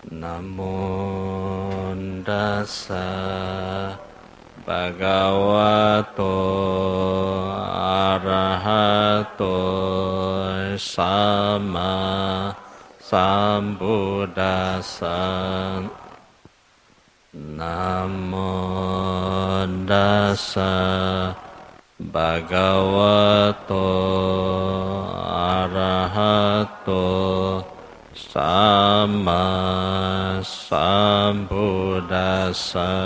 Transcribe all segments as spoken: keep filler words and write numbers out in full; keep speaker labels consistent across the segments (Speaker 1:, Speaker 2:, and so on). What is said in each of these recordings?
Speaker 1: นะโมตัสสะภะคะวะโตอะระหะโตสัมมาสัมพุทธัสสะนะโมตัสสะภะคะวะโตอะระหะโตสัมมาสัมพุทธัสสะ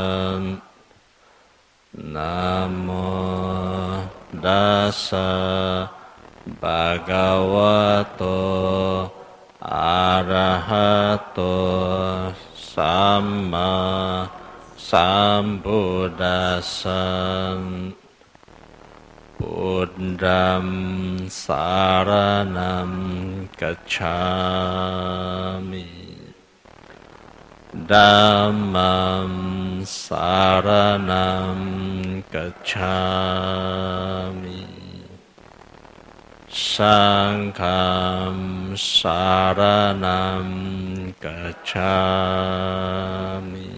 Speaker 1: นะโมตัสสะภะคะวะโตอะระหะโตสัมมาสัมพุทธัสสะพุทธังสารนังกัจฉามิธัมมังสารนังกัจฉามิสังฆังสารนังกัจฉามิ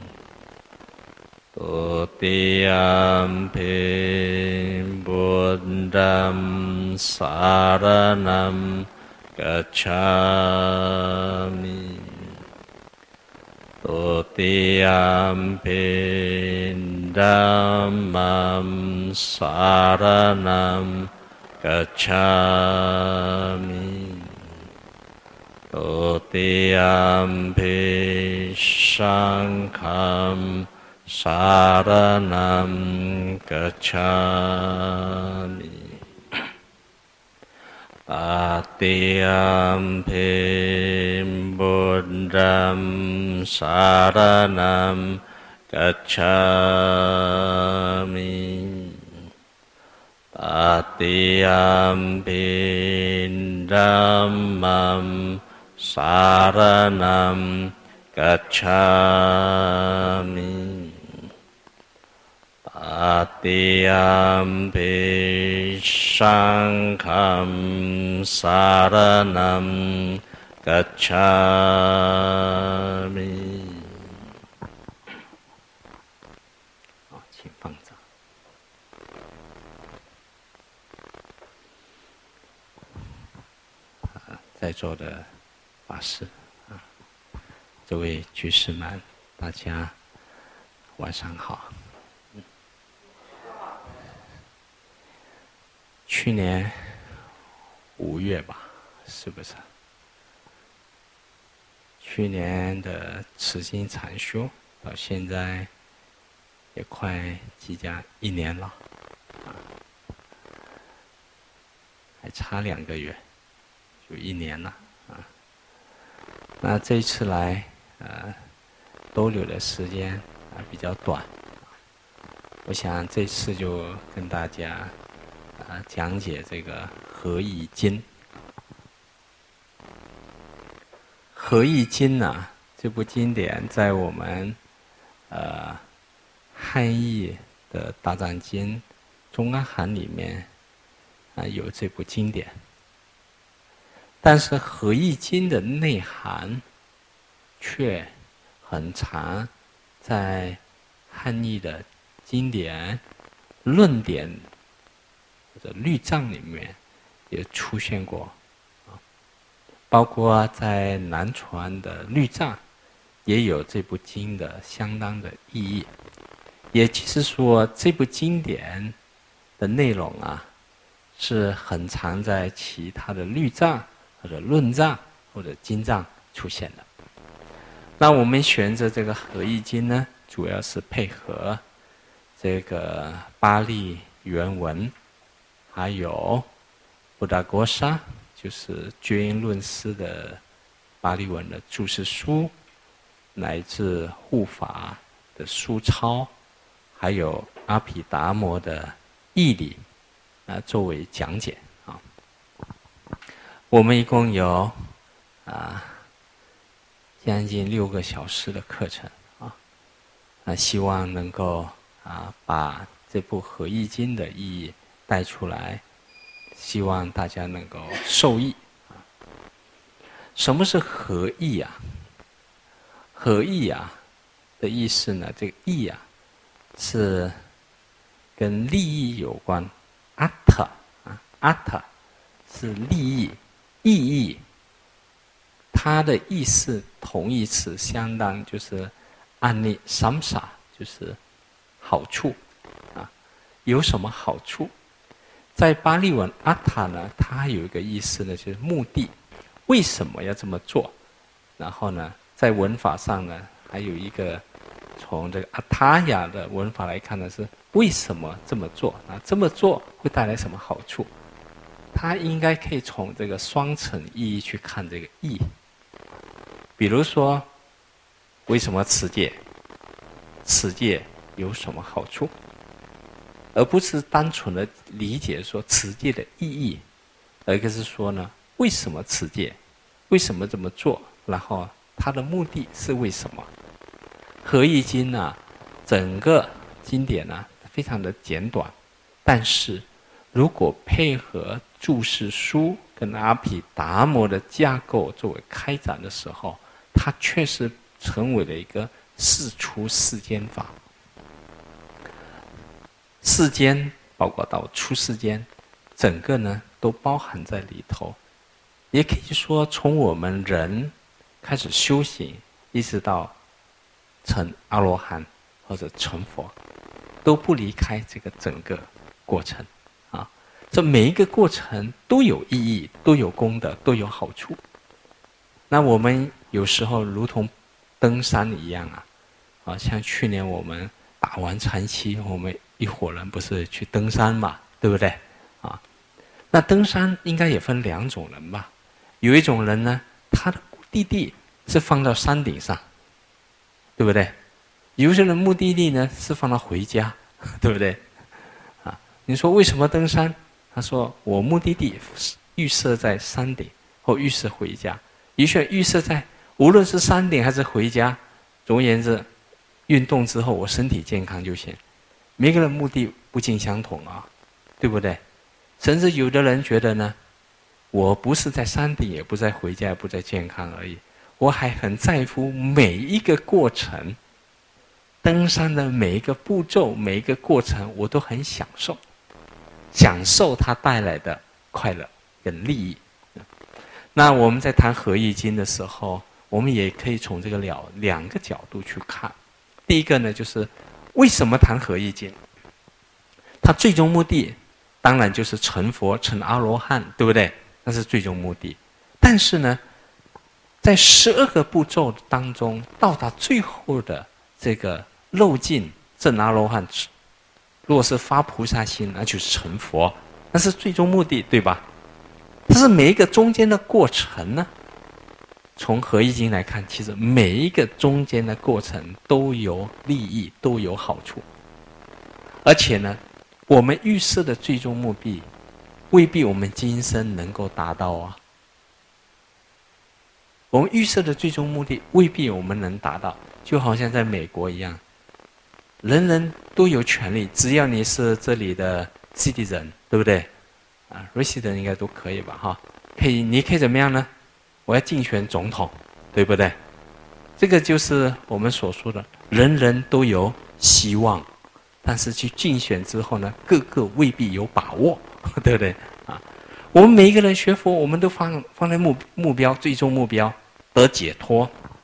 Speaker 1: ตุติยัมปิพุทธังสารนังกัจฉามิตุติยัมปิธัมมังสารนังกัจฉามิตุติยัมปิสังฆังสารนังกัจฉามิตติยัมปิพุทธังสารนังกัจฉามิตติยัมปิธัมมังสารนังกัจฉามิตติยัมปิสังฆังสารนังกัจฉามิ请放掌。在座的法师啊，这位居士们，大家晚上好。去年五月吧，是不是？去年的慈心禅修到现在也快即将一年了，啊，还差两个月就一年了啊。那这一次来，呃，逗留的时间啊比较短，我想这次就跟大家啊讲解这个《合义经》。《合义经》呢，这部经典在我们呃汉译的《大藏经》中阿含里面啊有这部经典。但是《合义经》的内涵却很长，在汉译的经典论点或者律藏里面也出现过，包括在南传的律藏也有这部经的相当的意义。也就是说，这部经典的内容啊，是很常在其他的律藏或者论藏或者经藏出现的。那我们选择这个《合义经》呢，主要是配合这个巴利原文，还有布达国沙，就是觉音论师的巴利文的注释书，乃至护法的书抄，还有阿毗达摩的义理啊，作为讲解啊。我们一共有啊将近六个小时的课程啊，啊，希望能够啊把这部《合义经》的意义带出来，希望大家能够受益。什么是合义啊？ 合意啊的意思呢，这个意啊是跟利益有关，阿特啊，阿特是利益、意义，它的意思同义词相当就是安利 samsa， 就是好处啊，有什么好处？在巴利文阿塔呢，它还有一个意思呢，就是目的，为什么要这么做？然后呢，在文法上呢，还有一个从这个阿塔雅的文法来看呢，是为什么这么做？啊，这么做会带来什么好处？它应该可以从这个双层意义去看这个义。比如说，为什么持戒？持戒有什么好处？而不是单纯的理解说持戒的意义，而是说呢，为什么持戒？为什么这么做？然后它的目的是为什么？合义经呢，整个经典呢非常的简短，但是如果配合注释书跟阿毗达摩的架构作为开展的时候，它确实成为了一个世出世间法。世间包括到出世间，整个呢都包含在里头。也可以说，从我们人开始修行，一直到成阿罗汉或者成佛，都不离开这个整个过程啊。这每一个过程都有意义，都有功德，都有好处。那我们有时候如同登山一样啊，啊，像去年我们打完禅期，我们一伙人不是去登山嘛，对不对？啊，那登山应该也分两种人吧。有一种人呢，他的目的地是放到山顶上，对不对？有些人目的地呢是放到回家，对不对？啊，你说为什么登山？他说我目的地预设在山顶，或预设回家。有些人预设在无论是山顶还是回家，总而言之，运动之后我身体健康就行。每个人目的不尽相同啊，对不对？甚至有的人觉得呢，我不是在山顶，也不在回家，也不在健康而已，我还很在乎每一个过程，登山的每一个步骤，每一个过程，我都很享受，享受它带来的快乐跟利益。那我们在谈合义经的时候，我们也可以从这个两两个角度去看。第一个呢，就是为什么谈合义经？它最终目的当然就是成佛、成阿罗汉，对不对？那是最终目的。但是呢，在十二个步骤当中，到达最后的这个漏尽证阿罗汉，如果是发菩萨心，那就是成佛，那是最终目的，对吧？但是每一个中间的过程呢，从合义经来看，其实每一个中间的过程都有利益，都有好处。而且呢，我们预设的最终目的，未必我们今生能够达到啊。我们预设的最终目的，未必我们能达到。就好像在美国一样，人人都有权利，只要你是这里的 citizen， 对不对？啊 ，resident 应该都可以吧？哈，可以，你可以怎么样呢？我要竞选总统，对不对？这个就是我们所说的，人人都有希望，但是去竞选之后呢，个个未必有把握，对不对？啊，我们每一个人学佛，我们都放放在目目标，最终目标得解脱。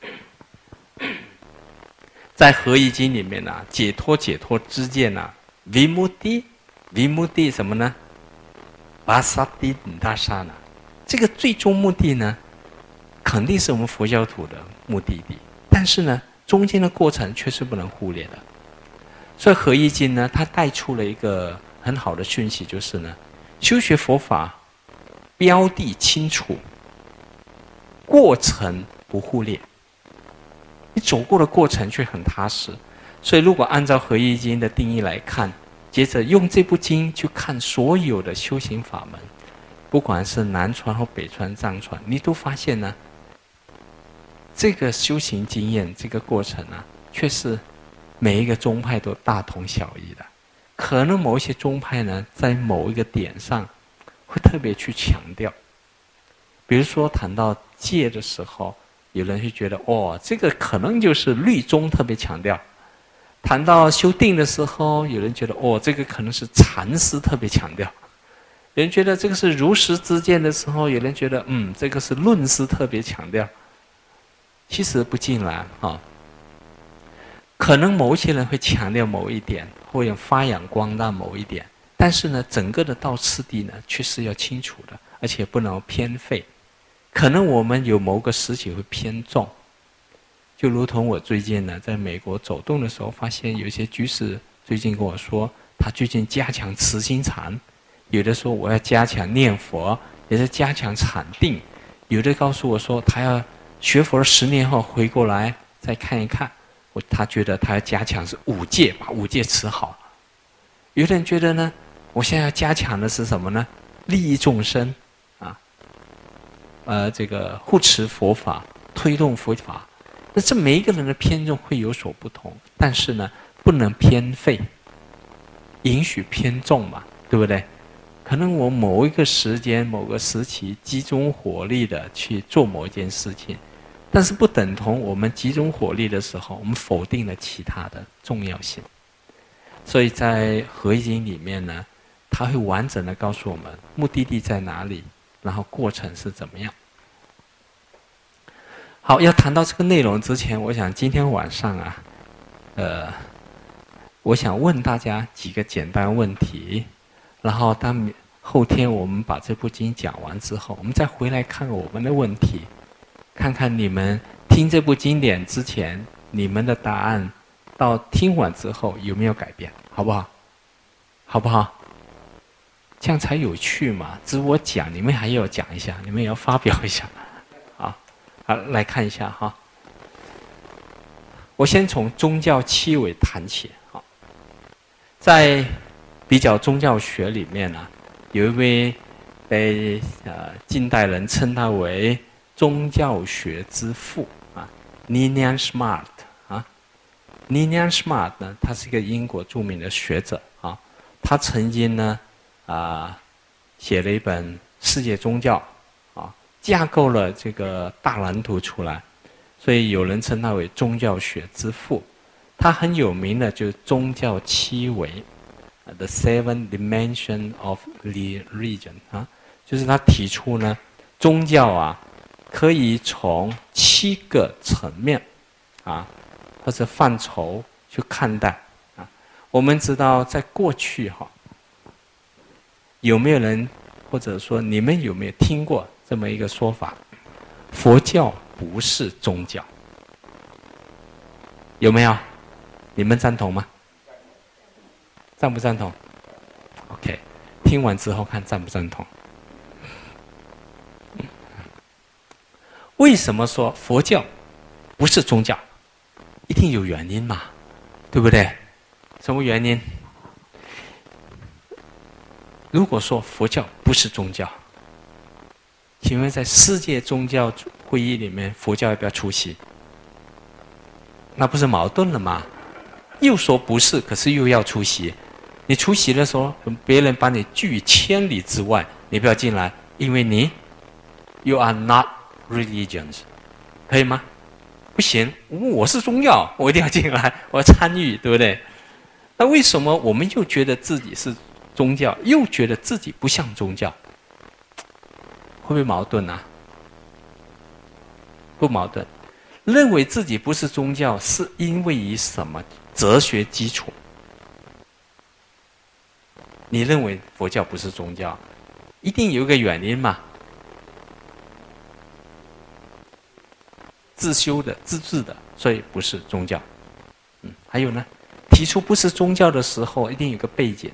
Speaker 1: 在合义经里面呢、啊，解脱解脱之见呢、啊、，vimutti vimutti 什么呢？巴萨蒂大萨呢？这个最终目的呢，肯定是我们佛教徒的目的地，但是呢，中间的过程却是不能忽略的。所以合义经呢，它带出了一个很好的讯息，就是呢，修学佛法标的清楚，过程不忽略。你走过的过程却很踏实。所以如果按照合义经的定义来看，接着用这部经去看所有的修行法门，不管是南传或北传、藏传，你都发现呢，这个修行经验、这个过程啊，却是每一个宗派都大同小异的。可能某一些宗派呢，在某一个点上会特别去强调。比如说谈到戒的时候， 有人会觉得，哦，这个可能就是律宗特别强调；谈到修定的时候，有人觉得，哦，这个可能是禅师特别强调；有人觉得这个是如实之见的时候，有人觉得，嗯，这个是论师特别强调。其实不尽然啊，可能某些人会强调某一点，或者发扬光大某一点，但是呢，整个的道次第呢，却是要清楚的，而且不能偏废。可能我们有某个时期会偏重，就如同我最近呢，在美国走动的时候，发现有些居士最近跟我说，他最近加强慈心禅，有的说我要加强念佛，有的加强禅定，有的告诉我说他要学佛了十年后回过来再看一看，我他觉得他要加强是五戒，把五戒持好。有的人觉得呢，我现在要加强的是什么呢？利益众生。呃，这个护持佛法，推动佛法，那这每一个人的偏重会有所不同，但是呢，不能偏废，允许偏重嘛，对不对？可能我某一个时间、某个时期集中火力的去做某一件事情，但是不等同我们集中火力的时候，我们否定了其他的重要性。所以在合一经里面呢，它会完整的告诉我们目的地在哪里。然后过程是怎么样？好，要谈到这个内容之前，我想今天晚上啊，呃，我想问大家几个简单问题，然后当后天我们把这部经讲完之后，我们再回来看我们的问题，看看你们听这部经典之前，你们的答案到听完之后有没有改变，好不好？好不好？这样才有趣嘛！只我讲，你们还要讲一下，你们也要发表一下，啊，好，来看一下哈。我先从宗教七维谈起啊，在比较宗教学里面呢、啊，有一位被呃近代人称他为宗教学之父啊 ，Ninian Smart 啊 ，Ninian Smart 呢，他是一个英国著名的学者啊，他曾经呢。啊，写了一本《世界宗教》，啊，架构了这个大蓝图出来，所以有人称他为宗教学之父。他很有名的就是宗教七维 ，The Seven Dimension of Religion 啊，就是他提出呢，宗教啊可以从七个层面啊或者范畴去看待啊。我们知道，在过去哈。有没有人，或者说你们有没有听过这么一个说法？佛教不是宗教，有没有？你们赞同吗？赞不赞同 ？OK， 听完之后看赞不赞同。为什么说佛教不是宗教？一定有原因嘛，对不对？什么原因？如果说佛教不是宗教，请问在世界宗教会议里面，佛教要不要出席？那不是矛盾了吗？又说不是，可是又要出席。你出席的时候，别人把你拒千里之外，你不要进来，因为你 you are not religions， 可以吗？不行，我是宗教，我一定要进来，我要参与，对不对？那为什么我们又觉得自己是宗教，又觉得自己不像宗教，会不会矛盾啊？不矛盾。认为自己不是宗教，是因为以什么哲学基础？你认为佛教不是宗教，一定有一个原因嘛？自修的、自治的，所以不是宗教。嗯，还有呢，提出不是宗教的时候，一定有个背景。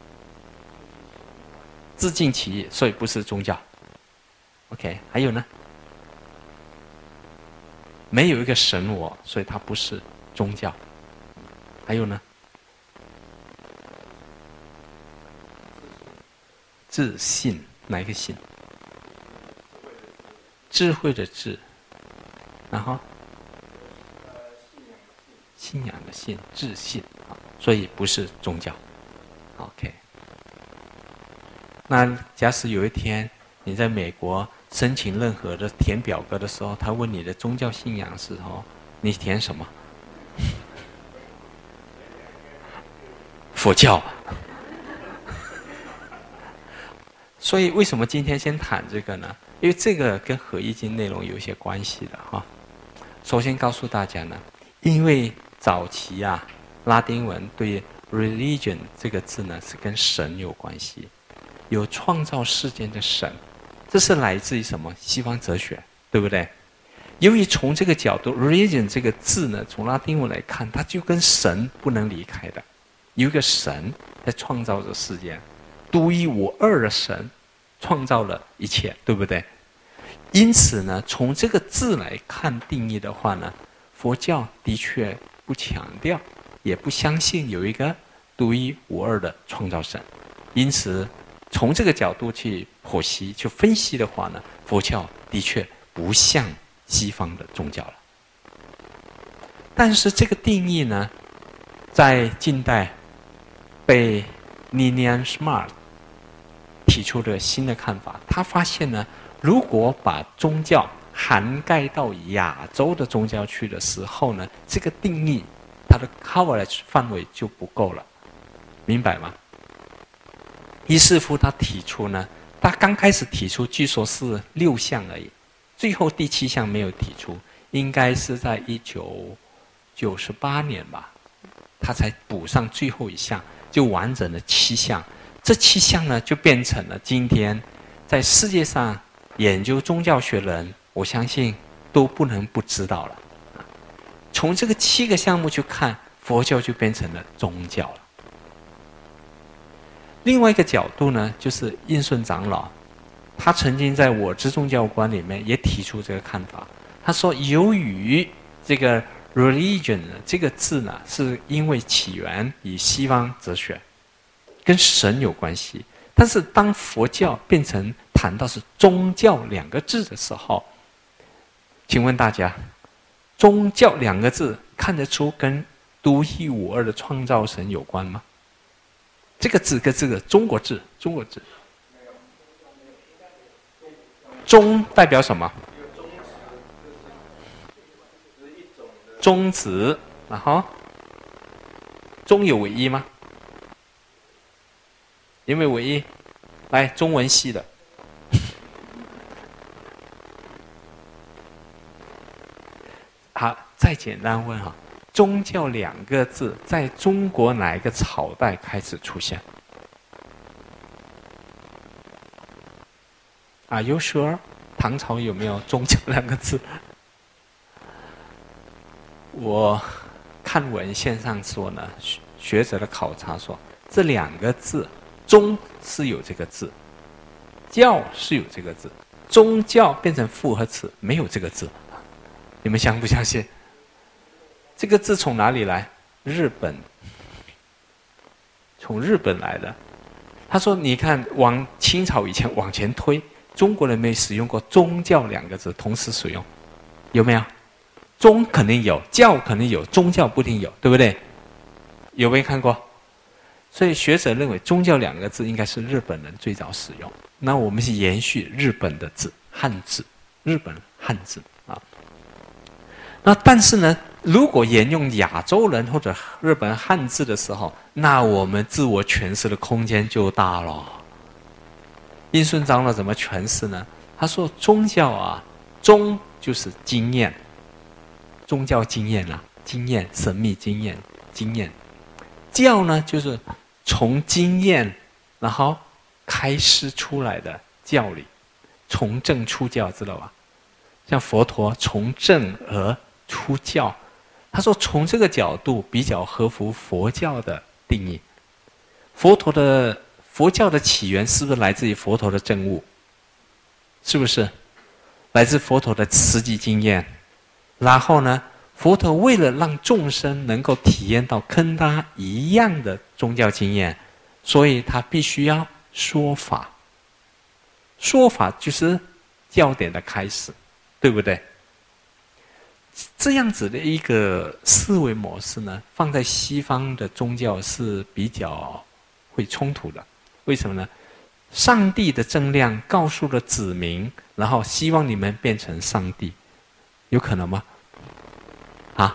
Speaker 1: 自尽其意，所以不是宗教。OK， 还有呢？没有一个神我，所以它不是宗教。还有呢？自信，哪一个信？智慧的智，然后信仰的信，自信啊，所以不是宗教。OK。那假使有一天你在美国申请任何的填表格的时候，他问你的宗教信仰时候，你填什么？佛教。所以为什么今天先谈这个呢？因为这个跟合一经内容有一些关系的哈。首先告诉大家呢，因为早期啊，拉丁文对 religion 这个字呢是跟神有关系，有创造世间的神，这是来自于什么？西方哲学，对不对？由于从这个角度 religion 这个字呢，从拉丁文来看，它就跟神不能离开的，有一个神在创造着世界，独一无二的神创造了一切，对不对？因此呢，从这个字来看定义的话呢，佛教的确不强调，也不相信有一个独一无二的创造神。因此，从这个角度去剖析、去分析的话呢，佛教的确不像西方的宗教了。但是这个定义呢，在近代被 Ninian Smart 提出了新的看法。他发现呢，如果把宗教涵盖到亚洲的宗教去的时候呢，这个定义它的 coverage 范围就不够了，明白吗？于是乎他提出呢，他刚开始提出据说是六项而已，最后第七项没有提出，应该是在一九九十八年吧，他才补上最后一项，就完整的七项。这七项呢，就变成了今天在世界上研究宗教学人，我相信都不能不知道了。从这个七个项目去看，佛教就变成了宗教了。另外一个角度呢，就是印顺长老，他曾经在我之宗教观里面也提出这个看法。他说，由于这个 religion 这个字呢，是因为起源于西方哲学，跟神有关系。但是当佛教变成谈到是宗教两个字的时候，请问大家，宗教两个字看得出跟独一无二的创造神有关吗？这个字跟这个中国字，中国字，宗代表什么？宗旨，然后宗有唯一吗？有没有唯一？来，中文系的。好，再简单问哈，宗教两个字在中国哪一个朝代开始出现？Are you sure？ 唐朝有没有宗教两个字？我看文献上说呢，学者的考察说，这两个字，宗是有这个字，教是有这个字，宗教变成复合词，没有这个字。你们相不相信？这个字从哪里来？日本，从日本来的。他说：“你看，往清朝以前往前推，中国人没使用过宗教两个字同时使用，有没有？宗肯定有，教肯定有，宗教不一定有，对不对？有没有看过？所以学者认为宗教两个字应该是日本人最早使用。那我们是延续日本的字，汉字，日本汉字啊。那但是呢，如果沿用亚洲人或者日本汉字的时候，那我们自我诠释的空间就大了。印顺长老怎么诠释呢？他说宗教啊，宗就是经验，宗教经验啊，经验，神秘经验，经验。教呢，就是从经验然后开示出来的教理，从正出教，知道吧？像佛陀从正而出教，他说从这个角度比较合乎佛教的定义。佛陀的佛教的起源是不是来自于佛陀的证悟？是不是？来自佛陀的实际经验。然后呢，佛陀为了让众生能够体验到跟他一样的宗教经验，所以他必须要说法。说法就是教典的开始，对不对？这样子的一个思维模式呢，放在西方的宗教是比较会冲突的。为什么呢？上帝的正量告诉了子民， 然后希望你们变成上帝，有可能吗？啊？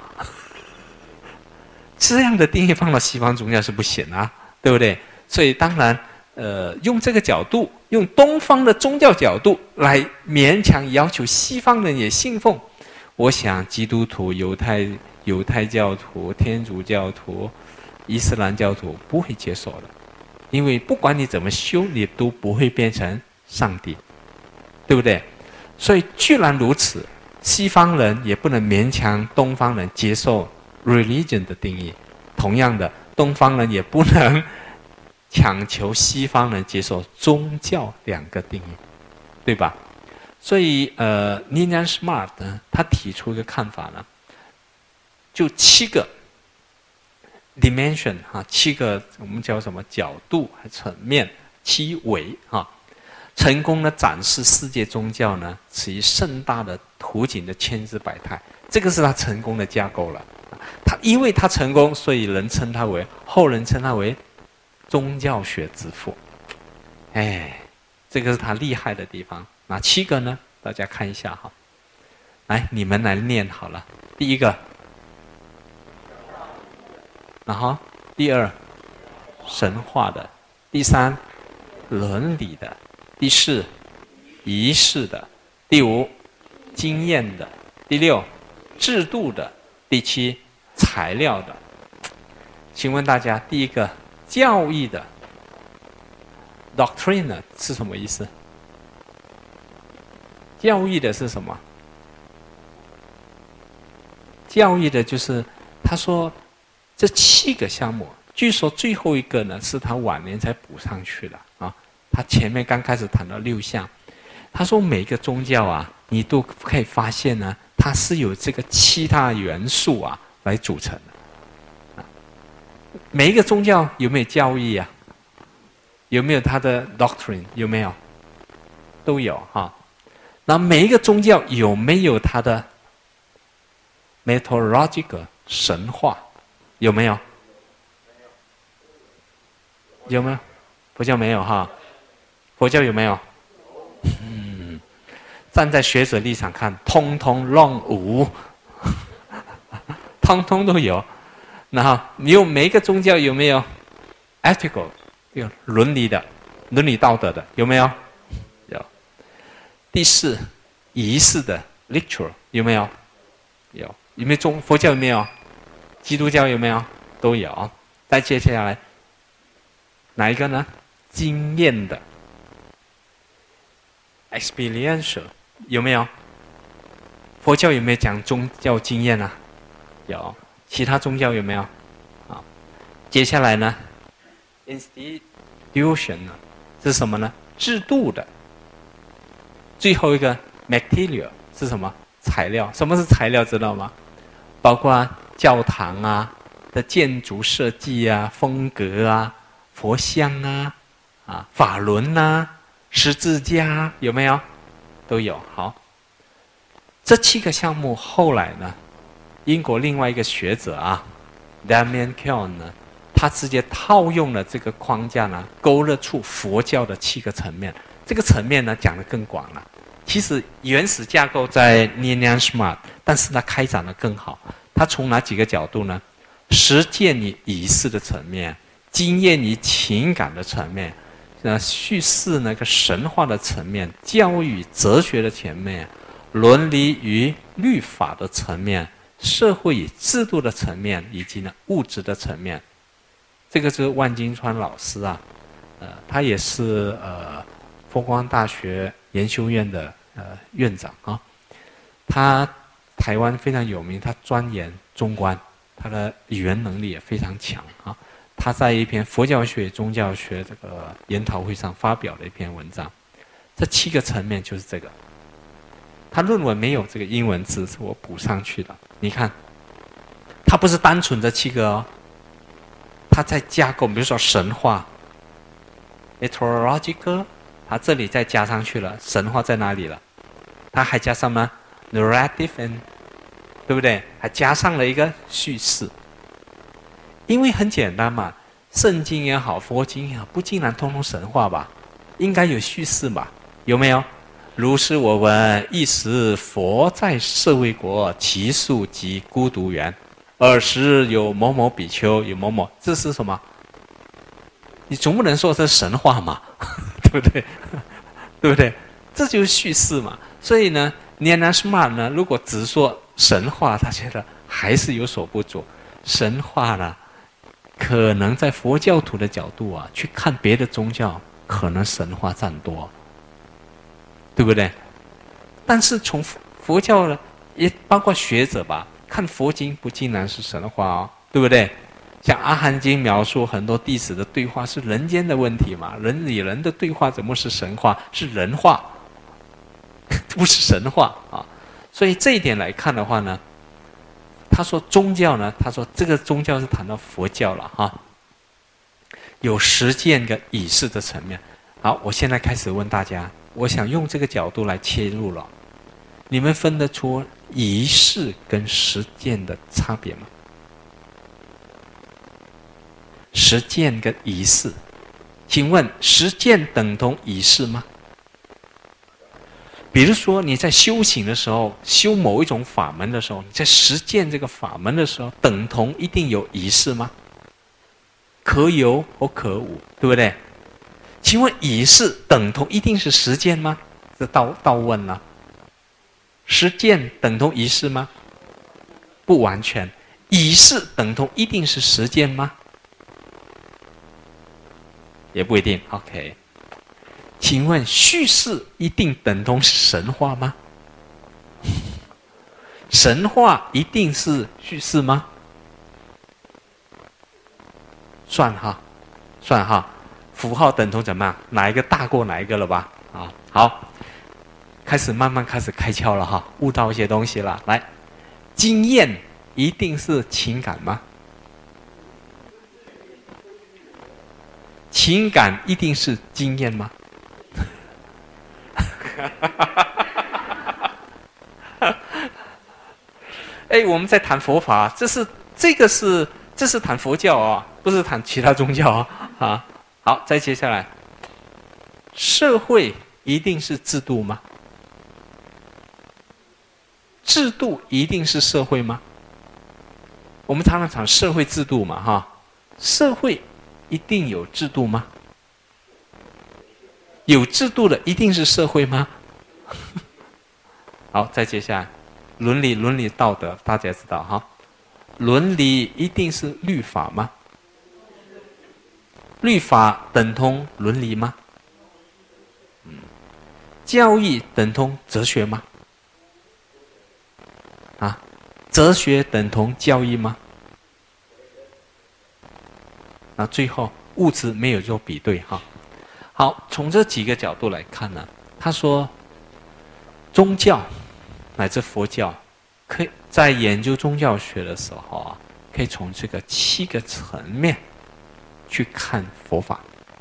Speaker 1: 这样的定义放到西方宗教是不行啊，对不对？所以当然，呃，用这个角度，用东方的宗教角度来勉强要求西方人也信奉，我想基督徒、犹太犹太教徒、天主教徒、伊斯兰教徒不会接受的，因为不管你怎么修，你都不会变成上帝，对不对？所以既然如此，西方人也不能勉强东方人接受religion 的定义，同样的，东方人也不能强求西方人接受宗教两个定义，对吧？所以，呃 Ninian Smart 呢，他提出一个看法呢，就七个 dimension 哈，七个我们叫什么角度、层面、七维哈，成功的展示世界宗教呢，是以盛大的图景的千姿百态，这个是他成功的架构了。他因为他成功，所以人称他为后人称他为宗教学之父。哎，这个是他厉害的地方。哪七个呢？大家看一下哈。来，你们来念好了。第一个，然后第二，神话的；第三，伦理的；第四，仪式的；第五，经验的；第六，制度的；第七，材料的。请问大家，第一个教义的 doctrine 是什么意思？教义的是什么？教义的就是他说这七个项目，据说最后一个呢是他晚年才补上去的啊。他前面刚开始谈到六项，他说每个宗教啊，你都可以发现呢，它是有这个七大元素啊来组成的。每一个宗教有没有教义啊？有没有它的 doctrine？ 有没有？都有哈。那每一个宗教有没有它的 mythological 神话？有没有？有没有？佛教没有哈。佛教有没有？嗯，站在学者立场看，通通乱无，通通都有。然后你有每一个宗教有没有 ethical 有伦理的、伦理道德的，有没有？有。第四，仪式的 ritual 有没有？有。有没有中佛教有没有？基督教有没有？都有。再接下来哪一个呢？经验的 experiential 有没有？佛教有没有讲宗教经验啊？有。其他宗教有没有？啊，接下来呢 institution 呢是什么呢？制度的。最后一个 material 是什么？材料。什么是材料知道吗？包括教堂啊的建筑设计啊、风格啊、佛像啊、啊法轮啊、十字架有没有？都有。好，这七个项目后来呢，英国另外一个学者啊 Damien Keown 呢，他直接套用了这个框架呢，勾勒出佛教的七个层面。这个层面呢讲得更广了。其实原始架构在 Ninian Smart， 但是它开展得更好。它从哪几个角度呢？实践与仪式的层面，经验与情感的层面，那叙事那个神话的层面，教育哲学的层面，伦理与律法的层面，社会与制度的层面，以及呢物质的层面。这个是万金川老师啊，呃，他也是呃佛光大学研修院的呃院长啊。他台湾非常有名，他钻研中观，他的语言能力也非常强啊。他在一篇佛教学、宗教学这个研讨会上发表了一篇文章，这七个层面就是这个。他论文没有这个英文字，是我补上去的。你看，他不是单纯这七个哦，他在架构，比如说神话 ，mythological， 他这里再加上去了，神话在哪里了？他还加上吗 ？narrative and， 对不对？还加上了一个叙事。因为很简单嘛，圣经也好，佛经也好，不竟然通通神话吧？应该有叙事吧？有没有？ 如是我闻，一时佛在舍卫国，其数即孤独园。尔时有某某比丘，有某某，这是什么？你总不能说这是神话嘛，对不对？对不对？这就是叙事嘛。所以呢，念南师玛呢，如果只说神话，他觉得还是有所不足。神话呢，可能在佛教徒的角度啊，去看别的宗教，可能神话占多，对不对？但是从佛教呢，也包括学者吧，看佛经不尽然是神话哦，对不对？像《阿含经》描述很多弟子的对话是人间的问题嘛，人与人的对话怎么是神话？是人话，不是神话啊！所以这一点来看的话呢，他说宗教呢，他说这个宗教是谈到佛教了哈，有实践跟仪式的层面。好，我现在开始问大家，我想用这个角度来切入了，你们分得出仪式跟实践的差别吗？实践跟仪式，请问实践等同仪式吗？比如说你在修行的时候，修某一种法门的时候，你在实践这个法门的时候，等同一定有仪式吗？可有或可无，对不对？请问仪式等同一定是实践吗？这倒倒问了。实践等同仪式吗？不完全。仪式等同一定是实践吗？也不一定。 OK， 请问叙事一定等同是神话吗？神话一定是叙事吗？算哈，算哈，符号等同怎么样？哪一个大过哪一个了吧？啊，好，开始慢慢开始开窍了哈，悟到一些东西了。来，经验一定是情感吗？情感一定是经验吗？哎，我们在谈佛法，这是这个是这是谈佛教啊、哦，不是谈其他宗教啊、哦。啊，好，再接下来，社会一定是制度吗？制度一定是社会吗？我们常常讲社会制度嘛，哈，社会一定有制度吗？有制度的一定是社会吗？好，再接下来，伦理、伦理道德，大家知道哈。伦理一定是律法吗？律法等同伦理吗？嗯，教育等同哲学吗？啊，哲学等同教育吗？那最后物质没有做比对哈。好，从这几个角度来看呢，他说，宗教乃至佛教，可以在研究宗教学的时候啊，可以从这个七个层面去看佛法。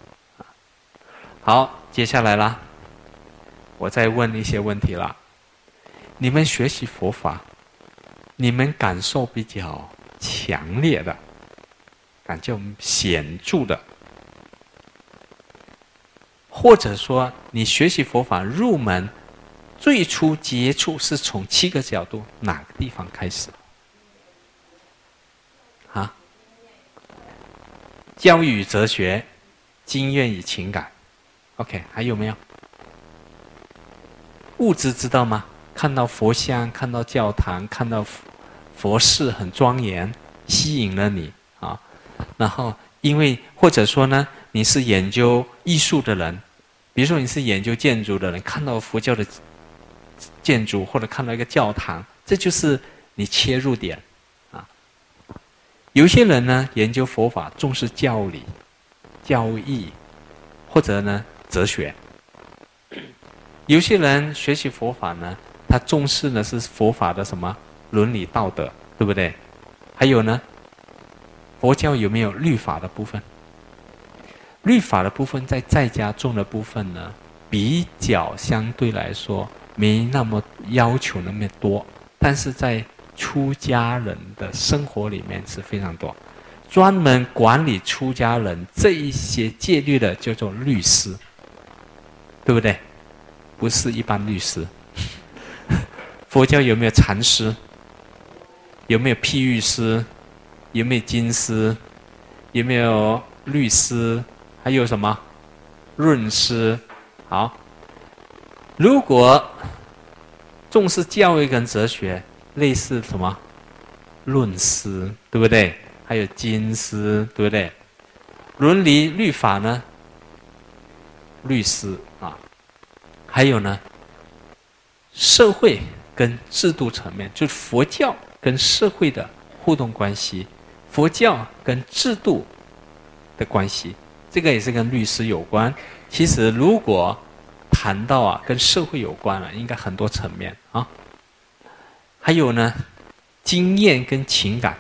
Speaker 1: 好，接下来啦，我再问一些问题啦。你们学习佛法，你们感受比较强烈的，感觉显著的，或者说你学习佛法入门，最初接触是从七个角度哪个地方开始？啊？教育与哲学，经验与情感。OK， 还有没有？物质知道吗？看到佛像，看到教堂，看到佛寺很庄严，吸引了你啊。然后，因为或者说呢，你是研究艺术的人，比如说你是研究建筑的人，看到佛教的建筑或者看到一个教堂，这就是你切入点啊。有些人呢，研究佛法重视教理、教义，或者呢哲学。有些人学习佛法呢，他重视的是佛法的什么伦理道德，对不对？还有呢，佛教有没有律法的部分？律法的部分在在家众的部分呢，比较相对来说没那么要求那么多，但是在出家人的生活里面是非常多。专门管理出家人这一些戒律的叫做律师，对不对？ 不是一般律师。佛教有没有禅师？有没有譬喻师？有没有经师？有没有律师？还有什么论师？好，如果重视教育跟哲学，类似什么论师，对不对？还有经师，对不对？伦理律法呢？律师啊。还有呢，社会跟制度层面，就是佛教跟社会的互动关系，佛教跟制度的关系，这个也是跟律师有关。其实如果谈到啊跟社会有关了、啊，应该很多层面啊。还有呢，经验跟情感。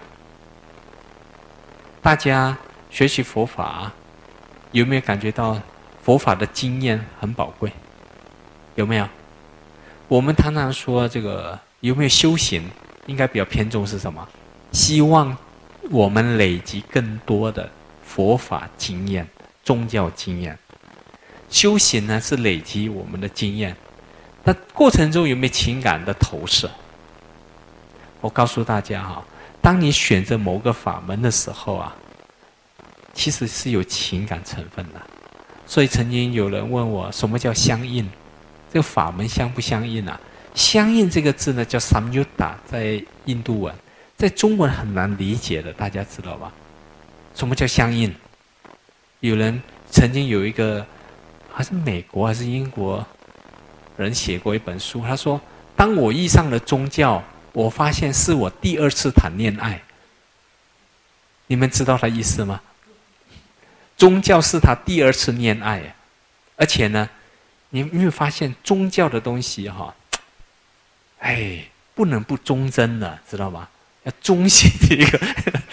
Speaker 1: 大家学习佛法，有没有感觉到佛法的经验很宝贵？有没有？我们常常说这个有没有修行，应该比较偏重是什么？希望我们累积更多的佛法经验、宗教经验。修行呢是累积我们的经验，那过程中有没有情感的投射？我告诉大家哈，当你选择某个法门的时候啊，其实是有情感成分的。所以曾经有人问我，什么叫相应？这个法门相不相应啊？相应这个字呢叫 samyutta， 在印度文，在中文很难理解的，大家知道吧？什么叫相应？有人曾经有一个还是美国还是英国人写过一本书，他说：当我遇上了宗教，我发现是我第二次谈恋爱。你们知道他意思吗？宗教是他第二次恋爱，而且呢，你有没有发现宗教的东西哈，哎，不能不忠贞的，知道吗？要忠心一个。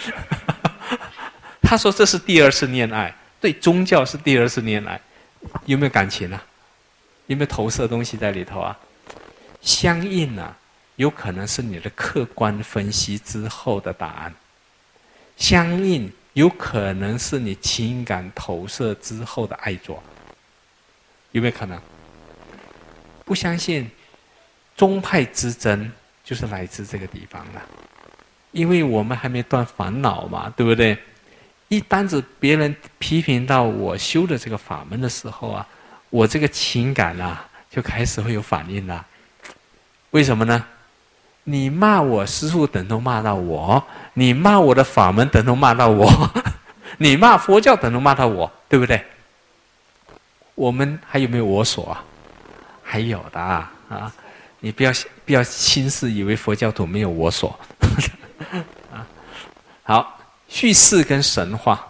Speaker 1: 他说这是第二次恋爱，对，宗教是第二次恋爱，有没有感情啊？有没有投射东西在里头啊？相应啊，有可能是你的客观分析之后的答案。相应有可能是你情感投射之后的爱着，有没有可能？不相信，宗派之争就是来自这个地方的，因为我们还没断烦恼嘛，对不对？一旦子别人批评到我修的这个法门的时候啊，我这个情感啊就开始会有反应了。为什么呢？你骂我师父等同骂到我，你骂我的法门等同骂到我，你骂佛教等同骂到我，对不对？我们还有没有我所啊？还有的啊！啊你不要不要轻视以为佛教徒没有我所。啊，好，叙事跟神话。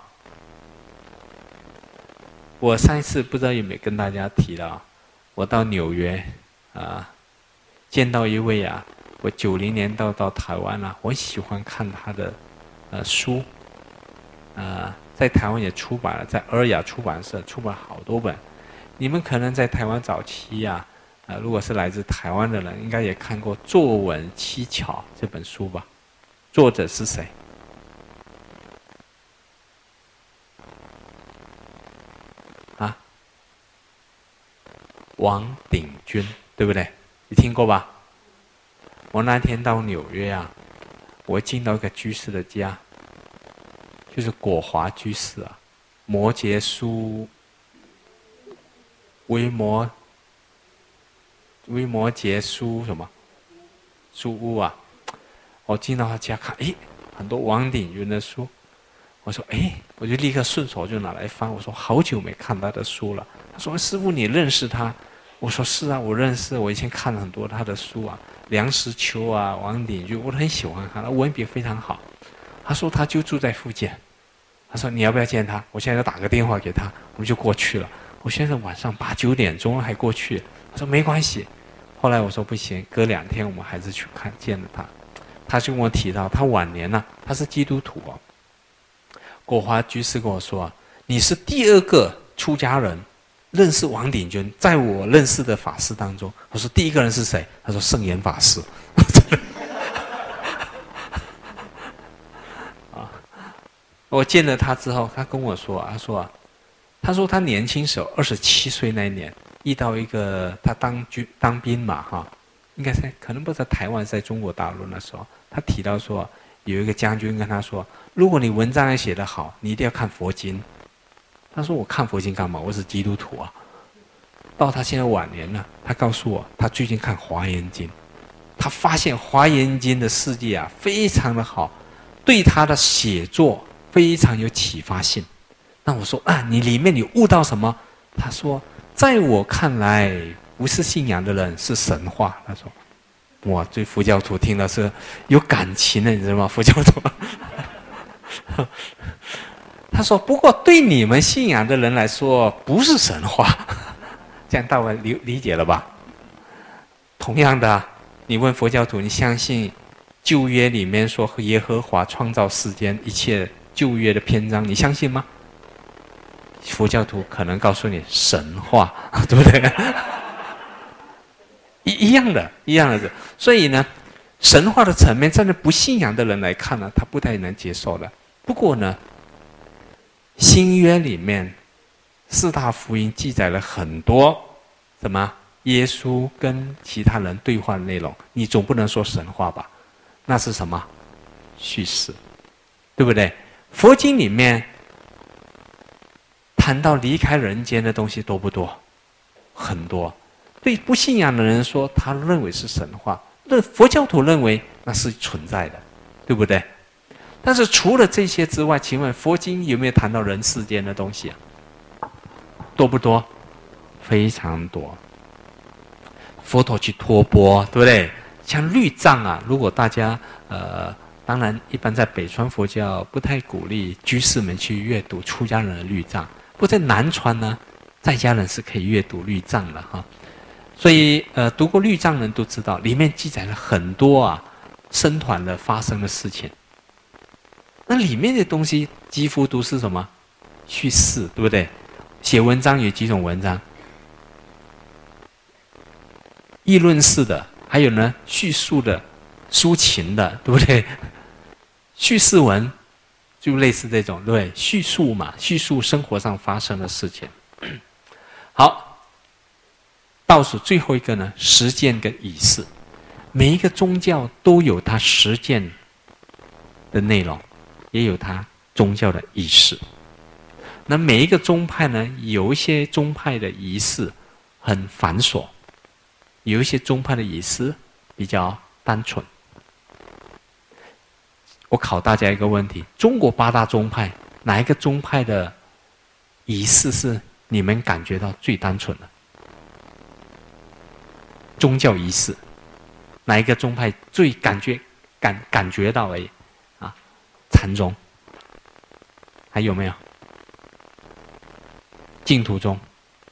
Speaker 1: 我上一次不知道有没有跟大家提到，我到纽约啊，见到一位啊。我九零年到到台湾了、啊，我喜欢看他的呃书，呃，在台湾也出版了，在尔雅出版社出版好多本。你们可能在台湾早期啊，呃，如果是来自台湾的人，应该也看过《作文七巧》这本书吧？作者是谁？啊？王鼎钧，对不对？你听过吧？我那天到纽约啊，我进到一个居士的家，就是果华居士啊，摩羯书维摩维摩诘书什么书屋啊，我进到他家看，诶，很多王鼎钧的书，我说诶，我就立刻顺手就拿来翻，我说好久没看他的书了。他说师父你认识他？我说是啊，我认识，我以前看了很多他的书啊，梁实秋啊，王鼎钧，我都很喜欢他，他文笔非常好。他说他就住在附近，他说你要不要见他？我现在打个电话给他，我们就过去了。我现在晚上八九点钟还过去，他说没关系。后来我说不行，隔两天我们还是去看见了他。他就跟我提到，他晚年呢、啊，他是基督徒哦。果华居士跟我说啊，你是第二个出家人认识王鼎钧，在我认识的法师当中，我说第一个人是谁？他说圣严法师。啊，我见了他之后，他跟我说，他说啊，他说他年轻时候二十七岁那一年， 遇到一个他当军当兵嘛哈，应该是可能不在台湾，在中国大陆那时候，他提到说有一个将军跟他说，如果你文章要写得好，你一定要看佛经。他说我看佛经干嘛？我是基督徒啊。到他现在晚年了，他告诉我，他最近看《华严经》，他发现《华严经》的世界啊非常的好，对他的写作非常有启发性。那我说啊，你里面你悟到什么？他说，在我看来，不是信仰的人是神话。他说，哇，对佛教徒听了是有感情的，你知道吗？佛教徒，他说，不过对你们信仰的人来说，不是神话。这样大家理理解了吧？同样的，你问佛教徒，你相信旧约里面说耶和华创造世间一切旧约的篇章，你相信吗？佛教徒可能告诉你神话，对不对？一一样的，一样的。所以呢，神话的层面，站在不信仰的人来看呢，他不太能接受的。不过呢，新约里面四大福音记载了很多什么耶稣跟其他人对话的内容，你总不能说神话吧？那是什么？叙事，对不对？佛经里面谈到离开人间的东西多不多？很多。对不信仰的人说，他认为是神话；那佛教徒认为那是存在的，对不对？但是除了这些之外，请问佛经有没有谈到人世间的东西啊？多不多？非常多。佛陀去托钵，对不对？像律藏啊，如果大家呃，当然一般在北传佛教不太鼓励居士们去阅读出家人的律藏，不过在南传呢，在家人是可以阅读律藏的哈。所以呃，读过律藏人都知道，里面记载了很多啊僧团的发生的事情。那里面的东西几乎都是什么？叙事，对不对？写文章有几种文章？议论式的，还有呢叙述的、抒情的，对不对？叙事文就类似这种，对不对？叙述嘛，叙述生活上发生的事情。好，倒数最后一个呢，实践跟仪式。每一个宗教都有它实践的内容，也有它宗教的仪式。那每一个宗派呢，有一些宗派的仪式很繁琐，有一些宗派的仪式比较单纯。我考大家一个问题：中国八大宗派，哪一个宗派的仪式是你们感觉到最单纯的？宗教仪式，哪一个宗派最感觉感感觉到而已？啊，禅宗，还有没有？净土宗。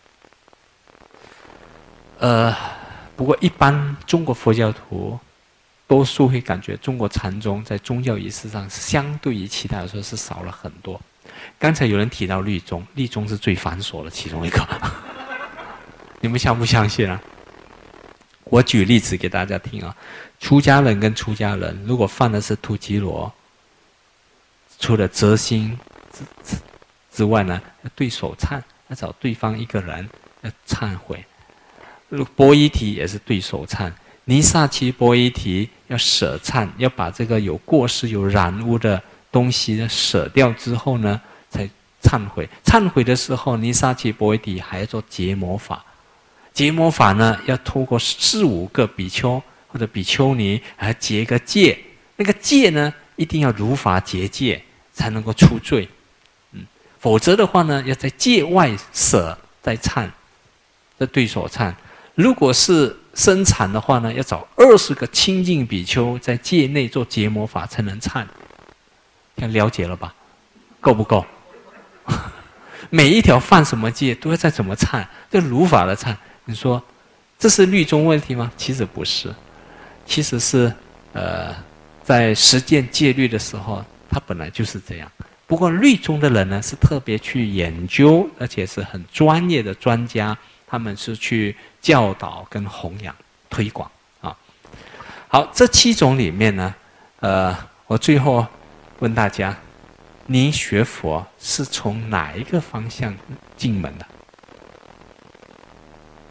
Speaker 1: 呃，不过一般中国佛教徒多数会感觉中国禅宗在宗教仪式上相对于其他来说是少了很多。刚才有人提到律宗，律宗是最繁琐的其中一个。你们相不相信啊？我举例子给大家听啊，出家人跟出家人如果犯的是突击罗，除了折心之之外呢，要对手忏，要找对方一个人要忏悔。波伊提也是对手忏，尼萨奇波伊提要舍忏，要把这个有过失有染污的东西呢舍掉之后呢，才忏悔。忏悔的时候，尼萨奇波伊提还要做结魔法。结魔法呢，要透过四五个比丘或者比丘尼来结个戒，那个戒呢，一定要如法结戒才能够出罪，嗯，否则的话呢，要在戒外舍再忏，这对手忏。如果是生产的话呢，要找二十个清净比丘在戒内做结魔法才能忏。看了解了吧？够不够？每一条犯什么戒都要再怎么忏，这如法的忏。你说这是律宗问题吗？其实不是，其实是呃，在实践戒律的时候，它本来就是这样。不过律宗的人呢，是特别去研究，而且是很专业的专家，他们是去教导跟弘扬推广啊。好，这七种里面呢，呃，我最后问大家，您学佛是从哪一个方向进门的？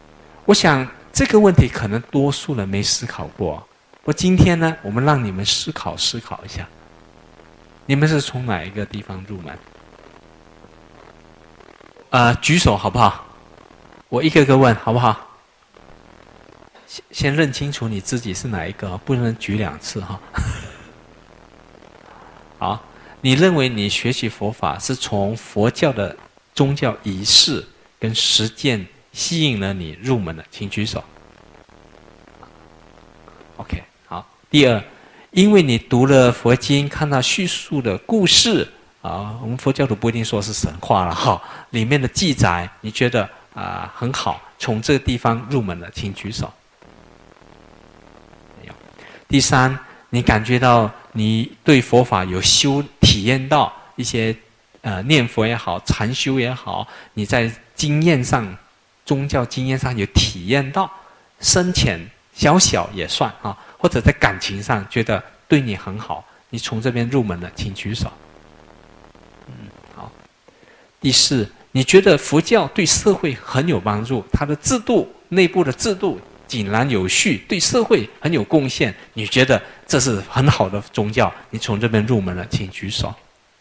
Speaker 1: 我想这个问题可能多数人没思考过。我今天呢，我们让你们思考思考一下，你们是从哪一个地方入门？呃，举手好不好？我一个个问好不好？先先认清楚你自己是哪一个，不能举两次哈。好，你认为你学习佛法是从佛教的宗教仪式跟实践吸引了你入门的，请举手。OK， 好。第二，因为你读了佛经，看到叙述的故事啊，我们佛教徒不一定说是神话了哈，里面的记载你觉得啊、呃、很好，从这个地方入门了，请举手。没有。第三，你感觉到你对佛法有修体验到一些呃念佛也好，禅修也好，你在经验上、宗教经验上有体验到，深浅小小也算啊，或者在感情上觉得对你很好，你从这边入门了，请举手。嗯，好。第四，你觉得佛教对社会很有帮助，它的制度内部的制度井然有序，对社会很有贡献，你觉得这是很好的宗教，你从这边入门了，请举手。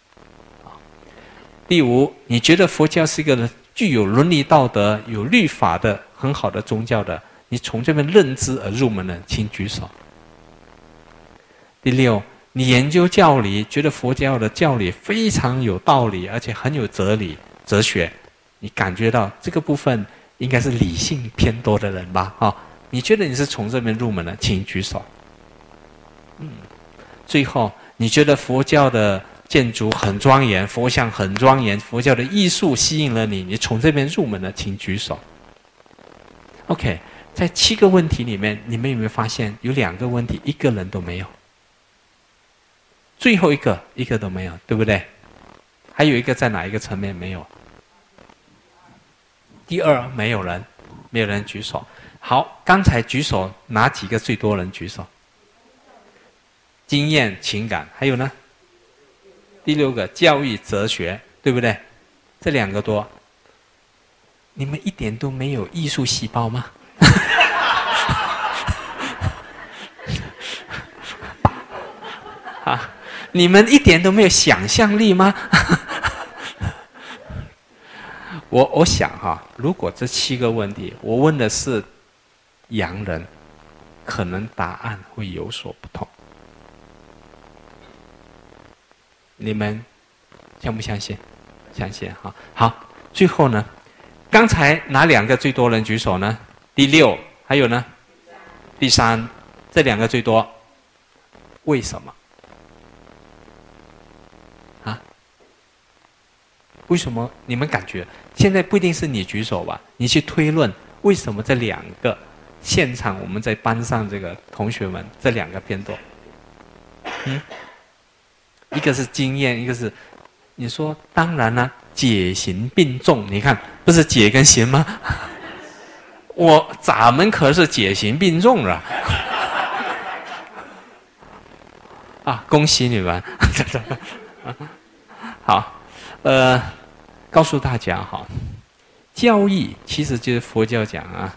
Speaker 1: 第五，你觉得佛教是一个具有伦理道德、有律法的很好的宗教的，你从这边认知而入门了，请举手。第六，你研究教理，觉得佛教的教理非常有道理，而且很有哲理、哲学，你感觉到这个部分应该是理性偏多的人吧？哈、哦，你觉得你是从这边入门的，请举手。嗯，最后，你觉得佛教的建筑很庄严，佛像很庄严，佛教的艺术吸引了你，你从这边入门的，请举手。OK， 在七个问题里面，你们有没有发现有两个问题一个人都没有？最后一个一个都没有，对不对？还有一个在哪一个层面没有？第二，没有人，没有人举手。好，刚才举手哪几个最多人举手？经验、情感，还有呢？第六个，教育、哲学，对不对？这两个多。你们一点都没有艺术细胞吗？啊，你们一点都没有想象力吗？我我想哈，如果这七个问题我问的是洋人，可能答案会有所不同。你们相不相信？相信哈。好，最后呢，刚才哪两个最多人举手呢？第六，还有呢？第三，这两个最多。为什么？啊？为什么？你们感觉现在不一定是你举手吧？你去推论为什么这两个现场我们在班上这个同学们这两个偏多？嗯？一个是经验，一个是你说当然啦、啊，解行并重，你看不是解跟行吗？我咱们可是解行并重了啊！恭喜你们！好，呃，告诉大家哈，教义其实就是佛教讲啊，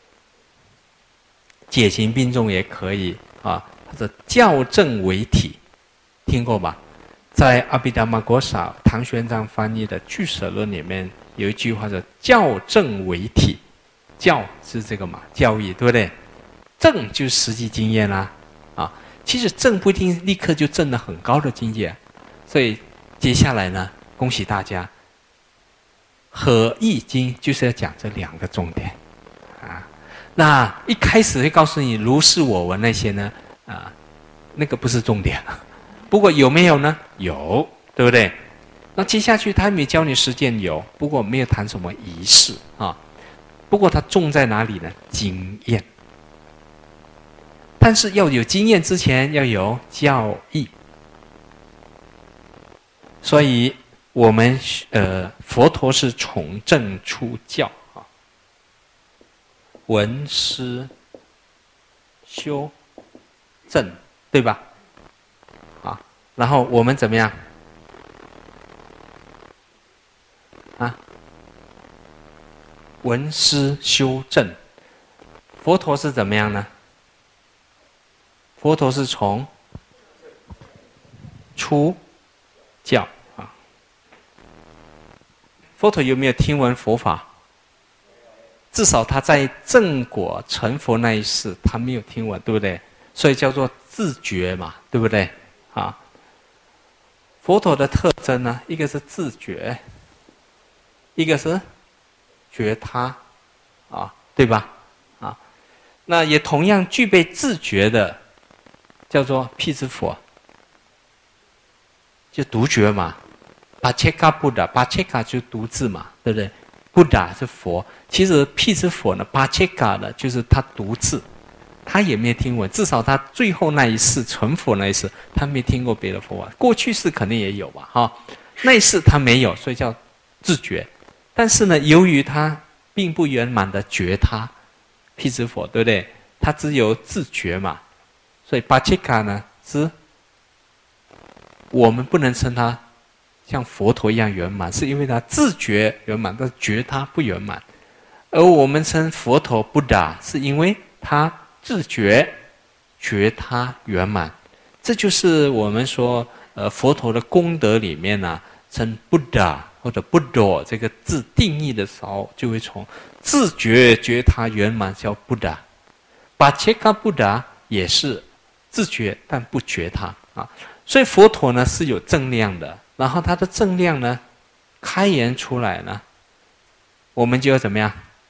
Speaker 1: 解行并重也可以啊，或者校正为体，听过吧？在阿毗达摩国傻唐玄奘翻译的《俱舍论》里面有一句话叫“校正为体”，教是这个嘛，教义对不对？正就是实际经验啦、啊，啊，其实正不一定立刻就证得很高的境界，所以接下来呢，恭喜大家，合易经就是要讲这两个重点啊。那一开始会告诉你如是我闻那些呢，啊，那个不是重点。不过有没有呢？有，对不对？那接下去他没教你实践有，不过没有谈什么仪式啊。不过他重在哪里呢？经验。但是要有经验之前要有教义。所以我们呃佛陀是从正出教啊，闻思修正，对吧？然后我们怎么样？啊，闻思修正， 佛陀是怎么样呢？佛陀是从出教啊。佛陀有没有听闻佛法？至少他在正果成佛那一世，他没有听闻，对不对？所以叫做自觉嘛，对不对？啊，佛陀的特征呢，一个是自觉，一个是觉他，啊，对吧？啊，那也同样具备自觉的，叫做辟支佛，就独觉嘛。巴切卡布达，巴切卡就独自嘛，对不对？布达是佛，其实辟支佛呢，巴切卡呢就是他独自，他也没听闻，至少他最后那一世成佛那一世，他没听过别的佛法。过去世肯定也有吧，哈，那一世他没有，所以叫自觉。但是呢，由于他并不圆满的觉他，辟支佛对不对？他只有自觉嘛，所以巴切卡呢是，我们不能称他像佛陀一样圆满，是因为他自觉圆满，但觉他不圆满。而我们称佛陀布达，是因为他自觉觉他圆满。这就是我们说，呃，佛陀的功德里面呢、啊，称布达或者布多这个字定义的时候，就会从自觉觉他圆满叫布达。巴切卡布达也是自觉但不觉他啊，所以佛陀呢是有正量的。然后它的正量呢，开言出来呢，我们就要怎么样？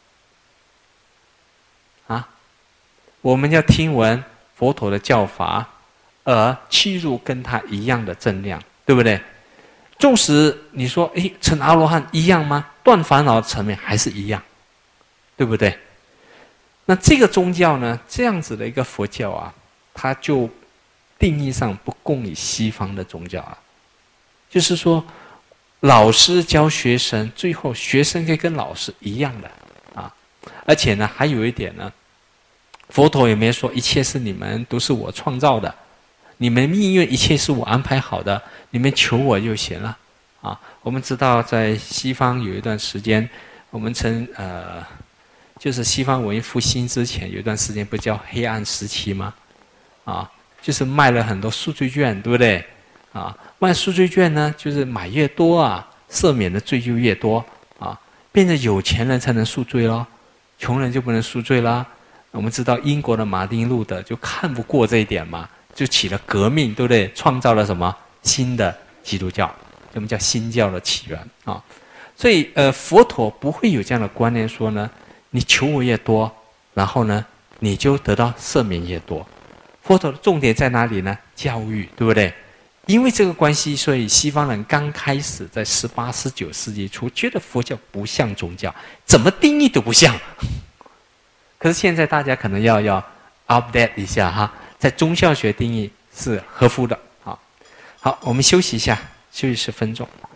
Speaker 1: 啊，我们要听闻佛陀的教法，而契入跟他一样的正量，对不对？纵使你说，诶，成阿罗汉一样吗？断烦恼的层面还是一样，对不对？那这个宗教呢，这样子的一个佛教啊，它就定义上不共于西方的宗教啊。就是说，老师教学生，最后学生可以跟老师一样的啊。而且呢，还有一点呢，佛陀也没说一切是你们都是我创造的，你们命运一切是我安排好的，你们求我就行了啊。我们知道，在西方有一段时间，我们称呃，就是西方文艺复兴之前有一段时间，不叫黑暗时期吗？啊，就是卖了很多赎罪券，对不对？啊，卖赎罪券呢，就是买越多啊，赦免的罪就越多啊，变成有钱人才能赎罪咯，穷人就不能赎罪啦。我们知道英国的马丁路德就看不过这一点嘛，就起了革命，对不对？创造了什么新的基督教，我们叫新教的起源啊。所以呃，佛陀不会有这样的观念说呢，你求我越多，然后呢，你就得到赦免越多。佛陀的重点在哪里呢？教育，对不对？因为这个关系，所以西方人刚开始在十八、十九世纪初，觉得佛教不像宗教，怎么定义都不像。可是现在大家可能要要 update 一下哈，在宗教学定义是合乎的。好，好，我们休息一下，休息十分钟。